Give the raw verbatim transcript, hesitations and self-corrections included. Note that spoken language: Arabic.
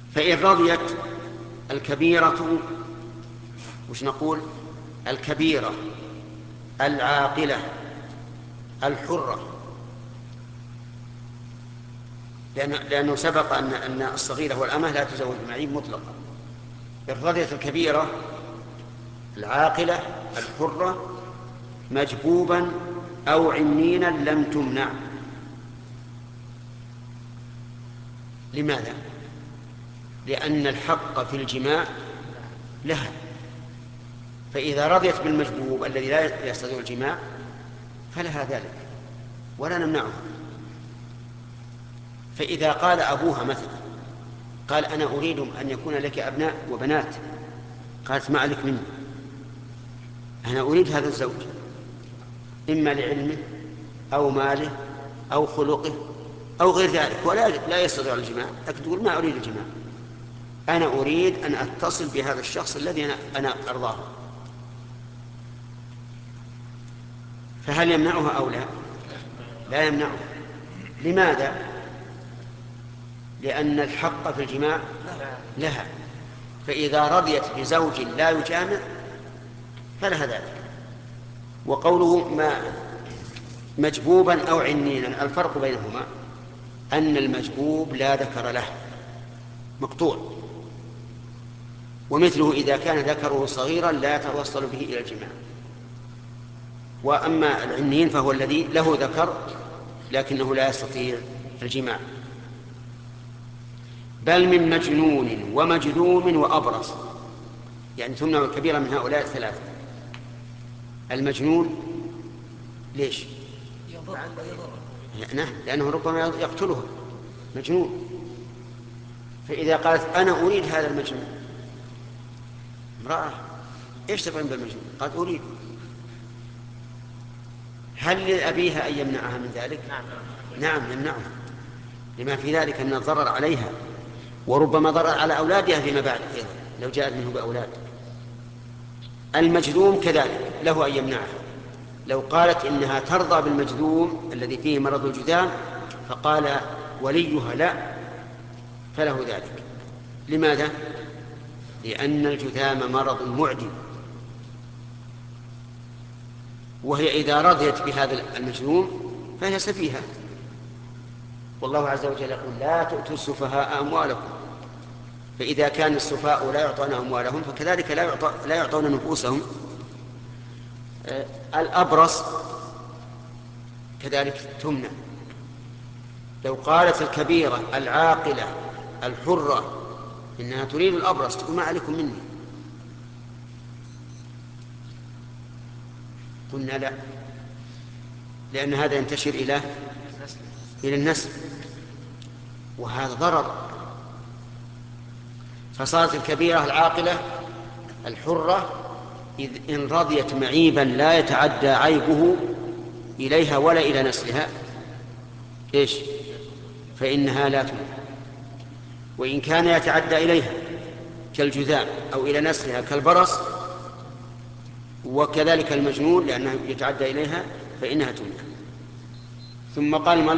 فإن رضيت الكبيرة، وش نقول؟ الكبيرة العاقلة الحرة، لأنه, لأنه سبق أن, أن الصغيرة والأمة لا تزوج بالمعيب مطلقا. إن رضيت الكبيرة العاقلة الحرة مجبوبا أو عنينا لم تمنع. لماذا؟ لأن الحق في الجماع لها، فإذا رضيت بالمجبوب الذي لا يستطيع الجماع فلها ذلك ولا نمنعها. فإذا قال أبوها مثلا، قال أنا أريد أن يكون لك أبناء وبنات، قالت ما عليك مني، أنا أريد هذا الزوج إما لعلمه أو ماله أو خلقه أو غير ذلك، ولا لا يستطيع الجماع، لكن تقول ما أريد الجماع، أنا أريد أن أتصل بهذا الشخص الذي أنا, أنا أرضاه. فهل يمنعها أو لا؟ لا يمنعها. لماذا؟ لأن الحق في الجماع لها، فإذا رضيت بزوج لا يجامع فلها ذلك. وقوله ما مجبوبا أو عنينا، الفرق بينهما أن المجبوب لا ذكر له مقطوع، ومثله إذا كان ذكره صغيرا لا يتوصل به إلى الجماع. وأما العنين فهو الذي له ذكر لكنه لا يستطيع الجماع. بل من مجنون ومجذوم وأبرص، يعني تمنع الكبيرة من هؤلاء الثلاثة. المجنون ليش؟ نعم، لأنه ربما يقتلها، مجنون. فإذا قالت أنا أريد هذا المجنون، امرأة إيش تفعل بالمجنون؟ قالت أريد، هل لأبيها أن يمنعها من ذلك؟ نعم, نعم يمنعها، لما في ذلك من الضرر عليها، وربما ضرر على أولادها فيما بعد أيضا لو جاءت منه بأولاد. المجذوم كذلك له أن يمنعها، لو قالت إنها ترضى بالمجذوم الذي فيه مرض الجذام فقال وليها لا فله ذلك. لماذا؟ لأن الجذام مرض معدي، وهي إذا رضيت بهذا المجذوم فهي سفيهة، والله عز وجل يقول لا تؤتوا السفهاء أموالكم. فإذا كان السفهاء لا يعطون أموالهم فكذلك لا, يعطى لا يعطون نفوسهم. آه الأبرص كذلك تمنع. لو قالت الكبيرة العاقلة الحرة إنها تريد الأبرص تقول ما عليكم مني، قلنا لا، لأن هذا ينتشر إلى إلى النسل وهذا ضرر. فصارت الكبيرة العاقلة الحرة إذ إن رضيت معيبا لا يتعدى عيبه إليها ولا إلى نسلها إيش؟ فإنها لا تمنع. وإن كان يتعدى إليها كالجذام أو إلى نسلها كالبرص وكذلك المجنون لأنه يتعدى إليها فإنها تمنع. ثم قال